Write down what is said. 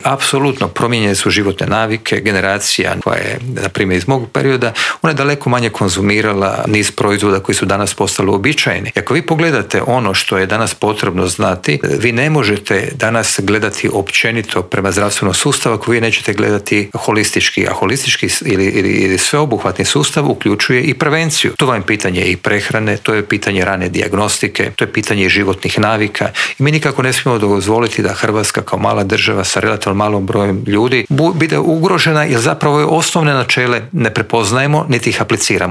Apsolutno, promijenjene su životne navike, generacija koja je, na primjer iz mog perioda, ona je daleko manje konzumirala niz proizvoda koji su danas postali uobičajeni. Ako vi pogledate ono što je danas potrebno znati, vi ne možete danas gledati općenito prema zdravstvenom sustavu ako vi nećete gledati holistički, a holistički ili sveobuhvatni sustav uključuje i prevenciju. To vam je pitanje i prehrane, to je pitanje rane dijagnostike, to je pitanje životnih navika i mi nikako ne smijemo dozvoliti da Hrvatska kao mala država sa relativno malom brojem ljudi bude ugrožena jer zapravo osnovne načele ne prepoznajemo niti ih apliciramo.